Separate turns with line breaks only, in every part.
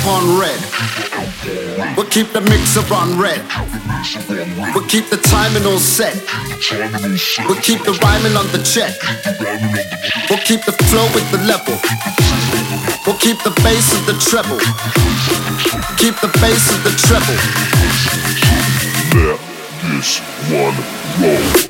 on red. We'll keep the mixer on red. We'll keep the timing all set. We'll keep the rhyming on the check. We'll keep the flow with the level. We'll keep the bass of the treble. Keep the bass of the treble.
Let this one roll.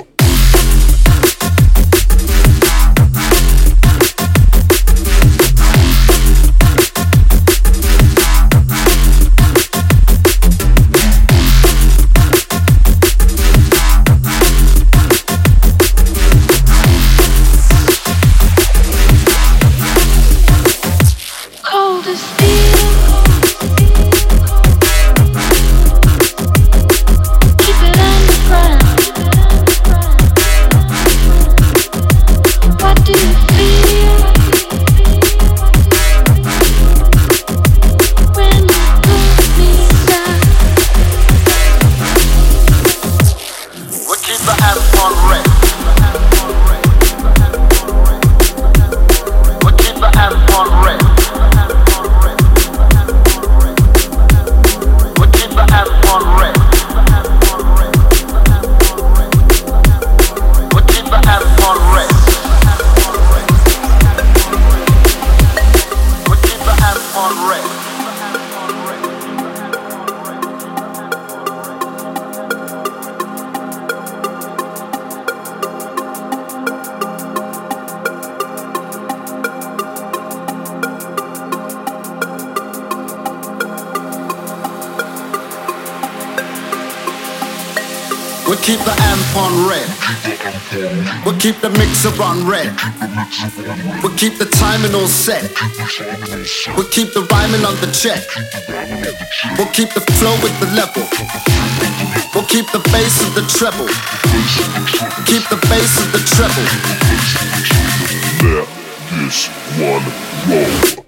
We'll keep the amp on red. We'll keep the mixer on red. We'll keep the timing all set. We'll keep the rhyming on the check. We'll keep the flow with the level. We'll keep the bass of the treble. Keep the bass of the treble.
Let this one roll.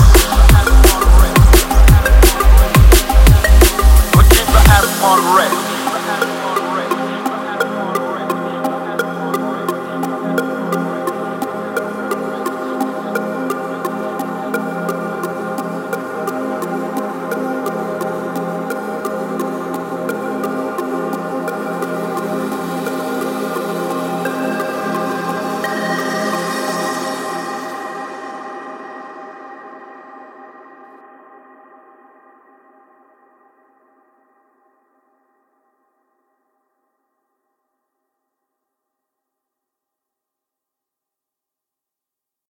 On red.